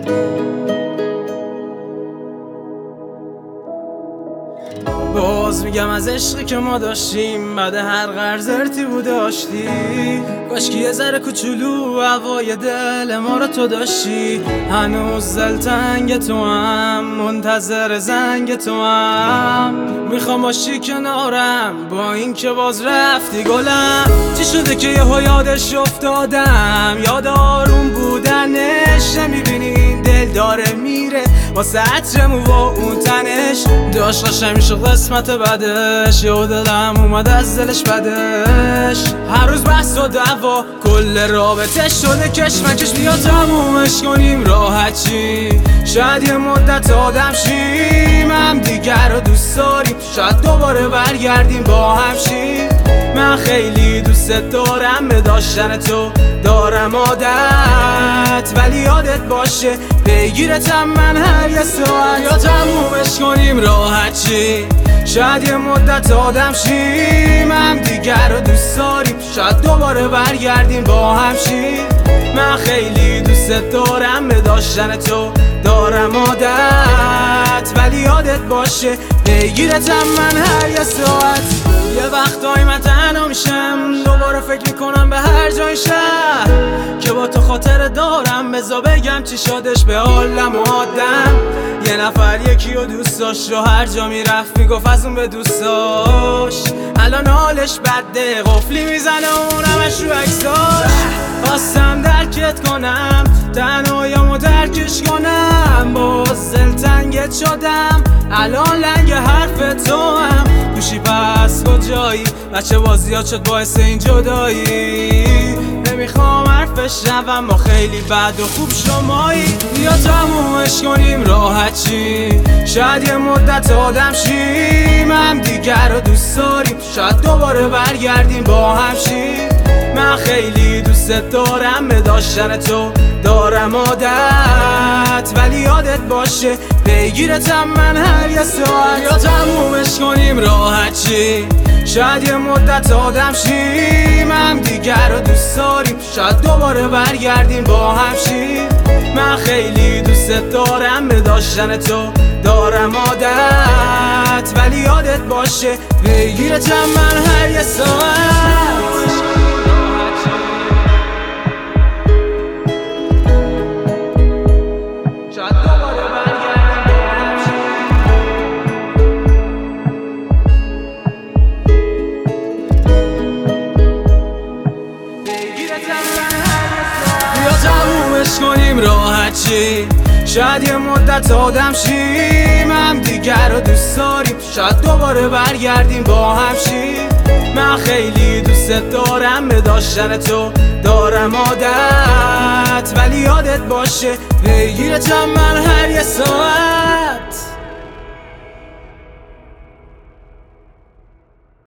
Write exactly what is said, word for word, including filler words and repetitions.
باز میگم از عشقی که ما داشتیم، بعد هر قرض ارتیبو داشتی، کاشکی یه ذره کوچولو هوای دل ما رو تو داشتی. هنوز دلتنگ تو هم، منتظر زنگ تو هم، میخوام باشی کنارم با این که باز رفتی گلم. چی شده که یهو یادش افتادم، یاد آروم بودنش، نمیبینی دل داره میره واسه عطرمو و اون تنش. داشتش همیشه قسمت بدش، یه دلم اومد از دلش بدش. هر روز بحث و دعوا، کل رابطه شده کشمکش. بیا تمومش کنیم راحت چی، شاید یه مدت آدم شیم، هم دیگر رو دوست داریم، شاید دوباره برگردیم با هم شیم. من خیلی دوست دارم، به داشتن تو دارم عادت، ولی یادت باشه پیگیرتم من هر یه ساعت. یا تمومش کنیم راحت چی، شاید یه مدت آدم شیم، هم دیگر رو دوست داریم، شاید دوباره برگردیم با هم شیم. من خیلی دوست دارم، به داشتن تو دارم عادت، ولی یادت باشه پیگیرتم من هر یه ساعت. یه وقتایی من تنها میشم، دوباره فکر میکنم به هر جای شهر که با تو خاطر دارم. بذار بگم چی شدش به حالم و آدم. یه نفر یکی رو دوست داشت و هر جا میرفت میگفت از اون به دوست داشت. الان حالش بده، قفلی میزنه اون همش رو عکساش. خواستم درکت کنم، تنهاییامو درکش کنم، باز دلتنگت شدم، الان لنگ حرف تو هم. گوشی پس کجایی، بچه بازیات شد باعث این جدایی. نمیخوام حرفش روم، ما خیلی بد و خوب شمایی. بیا تمومش کنیم راحت چی، شاید یه مدت آدم شیم، هم دیگر رو دوست داریم، شاید دوباره برگردیم با هم شیم. من خیلی دوست دارم، به داشتن تو دارم عادت، ولی یادت باشه پیگیرتم من هر یه ساعت. یا تمومش کنیم راحت چی، شاید یه مدت آدم شیم، هم دیگر رو دوست داریم، شاید دوباره برگردیم با هم شیم. من خیلی دوست دارم، به داشتن تو دارم عادت، ولی یادت باشه پیگیرتم من هر یه ساعت. کنیم راحت چی، شاید یه مدت آدم شیم، هم دیگر رو دوست داریم، شاید دوباره برگردیم با هم شیم. من خیلی دوست دارم، به داشتن تو دارم عادت، ولی یادت باشه پیگیرتم من هر یه ساعت.